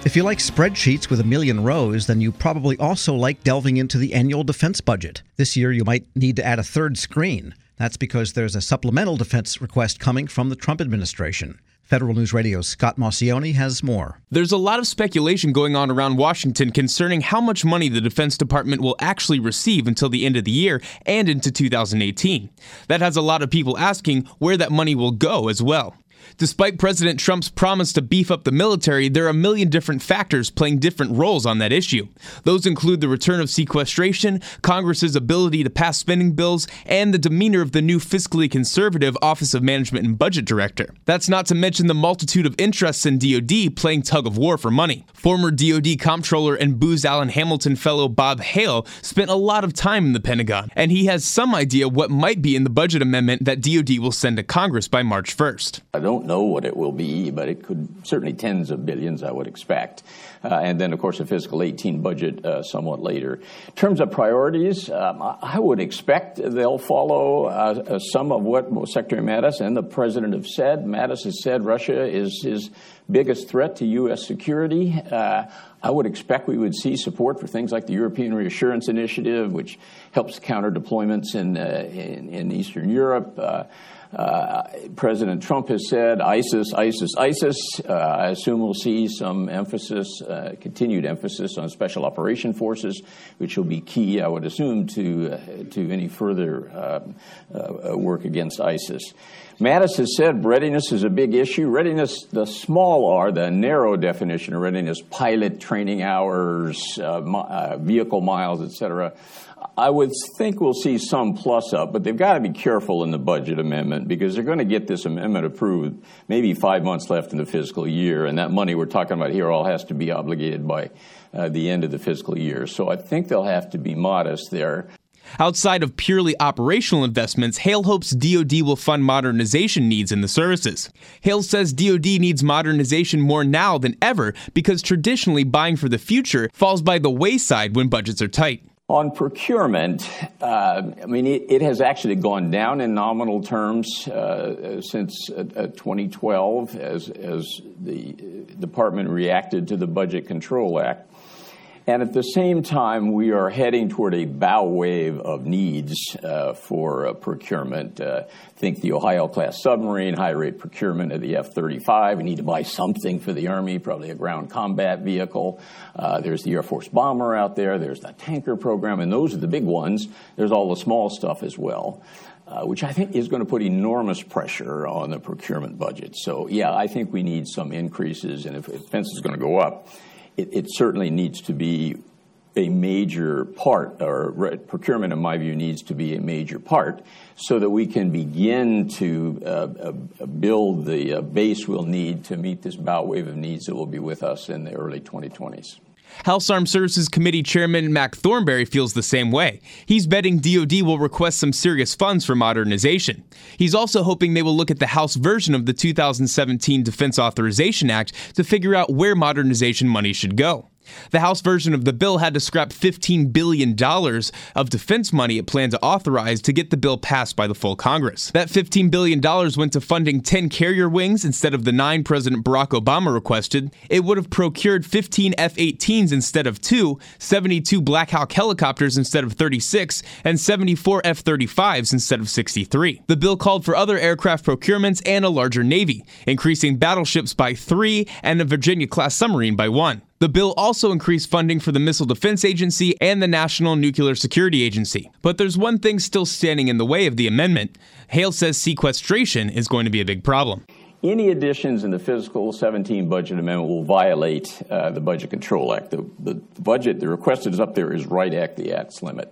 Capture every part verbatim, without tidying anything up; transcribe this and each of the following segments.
If you like spreadsheets with a million rows, then you probably also like delving into the annual defense budget. This year, you might need to add a third screen. That's because there's a supplemental defense request coming from the Trump administration. Federal News Radio's Scott Maucione has more. There's a lot of speculation going on around Washington concerning how much money the Defense Department will actually receive until the end of the year and into two thousand eighteen. That has a lot of people asking where that money will go as well. Despite President Trump's promise to beef up the military, there are a million different factors playing different roles on that issue. Those include the return of sequestration, Congress's ability to pass spending bills, and the demeanor of the new fiscally conservative Office of Management and Budget Director. That's not to mention the multitude of interests in D O D playing tug of war for money. Former D O D Comptroller and Booz Allen Hamilton Fellow Bob Hale spent a lot of time in the Pentagon, and he has some idea what might be in the budget amendment that D O D will send to Congress by March first. I don't know what it will be, but it could certainly tens of billions, I would expect. Uh, and then, of course, a fiscal eighteen budget uh, somewhat later. In terms of priorities, um, I would expect they'll follow uh, some of what Secretary Mattis and the President have said. Mattis has said Russia is his biggest threat to U S security. Uh, I would expect we would see support for things like the European Reassurance Initiative, which helps counter deployments in, uh, in, in Eastern Europe. Uh, Uh, President Trump has said ISIS, ISIS, ISIS. Uh, I assume we'll see some emphasis, uh, continued emphasis on special operation forces, which will be key, I would assume, to uh, to any further uh, uh, work against ISIS. Mattis has said readiness is a big issue. Readiness, the small R, the narrow definition of readiness, pilot training hours, uh, mi- uh, vehicle miles, et cetera. I would think we'll see some plus up, but they've got to be careful in the budget amendment because they're going to get this amendment approved maybe five months left in the fiscal year, and that money we're talking about here all has to be obligated by uh, the end of the fiscal year. So I think they'll have to be modest there. Outside of purely operational investments, Hale hopes D O D will fund modernization needs in the services. Hale says D O D needs modernization more now than ever because traditionally buying for the future falls by the wayside when budgets are tight. On procurement, uh, I mean, it, it has actually gone down in nominal terms uh, since uh, twenty twelve as, as the department reacted to the Budget Control Act. And at the same time, we are heading toward a bow wave of needs uh, for uh, procurement. Uh, think the Ohio-class submarine, high-rate procurement of the F thirty-five. We need to buy something for the Army, probably a ground combat vehicle. Uh, there's the Air Force bomber out there. There's the tanker program, and those are the big ones. There's all the small stuff as well, uh, which I think is going to put enormous pressure on the procurement budget. So, yeah, I think we need some increases, and if, if defense is going to go up, It, it certainly needs to be a major part, or procurement, in my view, needs to be a major part so that we can begin to uh, uh, build the uh, base we'll need to meet this bow wave of needs that will be with us in the early twenty twenties. House Armed Services Committee Chairman Mac Thornberry feels the same way. He's betting D O D will request some serious funds for modernization. He's also hoping they will look at the House version of the two thousand seventeen Defense Authorization Act to figure out where modernization money should go. The House version of the bill had to scrap fifteen billion dollars of defense money it planned to authorize to get the bill passed by the full Congress. That fifteen billion dollars went to funding ten carrier wings instead of the nine President Barack Obama requested. It would have procured fifteen F eighteens instead of two, seventy-two Black Hawk helicopters instead of thirty-six, and seventy-four F thirty-fives instead of sixty-three. The bill called for other aircraft procurements and a larger Navy, increasing battleships by three and a Virginia-class submarine by one. The bill also increased funding for the Missile Defense Agency and the National Nuclear Security Agency. But there's one thing still standing in the way of the amendment. Hale says sequestration is going to be a big problem. Any additions in the fiscal seventeen budget amendment will violate uh, the Budget Control Act. The, the budget, the requested is up there, is right at the Act's limit.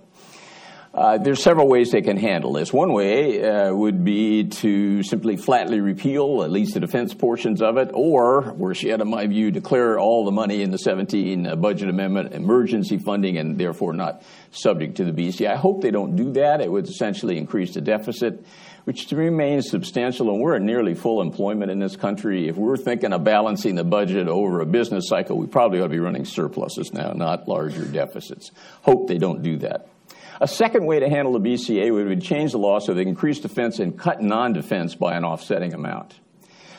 Uh, there's several ways they can handle this. One way uh, would be to simply flatly repeal at least the defense portions of it, or, worse yet, in my view, declare all the money in the seventeen uh, budget amendment emergency funding and therefore not subject to the B C. I hope they don't do that. It would essentially increase the deficit, which remains substantial, and we're at nearly full employment in this country. If we're thinking of balancing the budget over a business cycle, we probably ought to be running surpluses now, not larger deficits. Hope they don't do that. A second way to handle the B C A would be to change the law so they can increase defense and cut non-defense by an offsetting amount.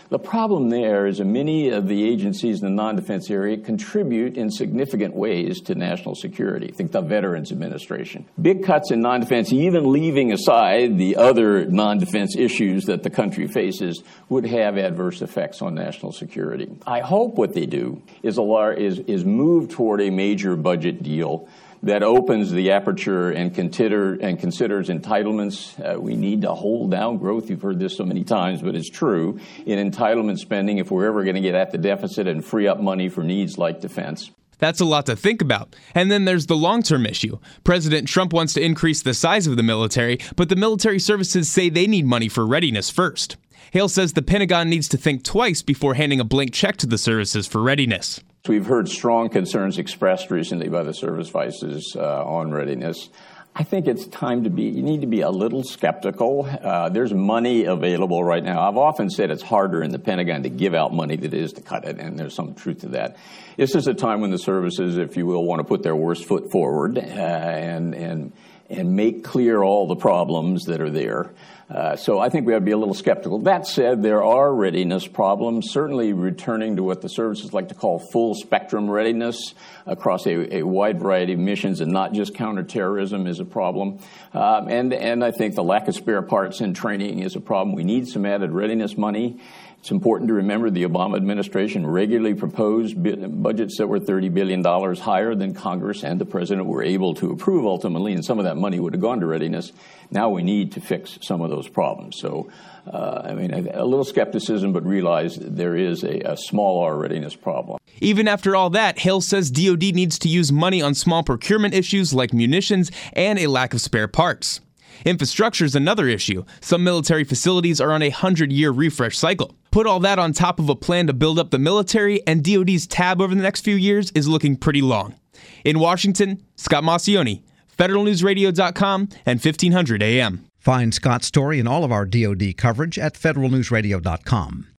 The problem there is that many of the agencies in the non-defense area contribute in significant ways to national security. Think the Veterans Administration. Big cuts in non-defense, even leaving aside the other non-defense issues that the country faces, would have adverse effects on national security. I hope what they do is, a lar- is, is move toward a major budget deal that opens the aperture and consider and considers entitlements. Uh, we need to hold down growth. You've heard this so many times, but it's true. In entitlement spending, if we're ever going to get at the deficit and free up money for needs like defense. That's a lot to think about. And then there's the long-term issue. President Trump wants to increase the size of the military, but the military services say they need money for readiness first. Hale says the Pentagon needs to think twice before handing a blank check to the services for readiness. We've heard strong concerns expressed recently by the service vices uh, on readiness. I think it's time to be, you need to be a little skeptical. Uh, there's money available right now. I've often said it's harder in the Pentagon to give out money than it is to cut it, and there's some truth to that. This is a time when the services, if you will, want to put their worst foot forward uh, and, and, and make clear all the problems that are there. Uh, so I think we have to be a little skeptical. That said, there are readiness problems, certainly returning to what the services like to call full spectrum readiness across a, a wide variety of missions and not just counterterrorism is a problem. Um, and, and I think the lack of spare parts and training is a problem. We need some added readiness money. It's important to remember the Obama administration regularly proposed budgets that were thirty billion dollars higher than Congress and the president were able to approve ultimately, and some of that money would have gone to readiness. Now we need to fix some of those problems. So, uh, I mean, a, a little skepticism, but realize there is a, a small R readiness problem. Even after all that, Hale says D O D needs to use money on small procurement issues like munitions and a lack of spare parts. Infrastructure is another issue. Some military facilities are on a hundred-year refresh cycle. Put all that on top of a plan to build up the military, and D O D's tab over the next few years is looking pretty long. In Washington, Scott Maucione, Federal News Radio dot com and fifteen hundred A M. Find Scott's story and all of our D O D coverage at Federal News Radio dot com.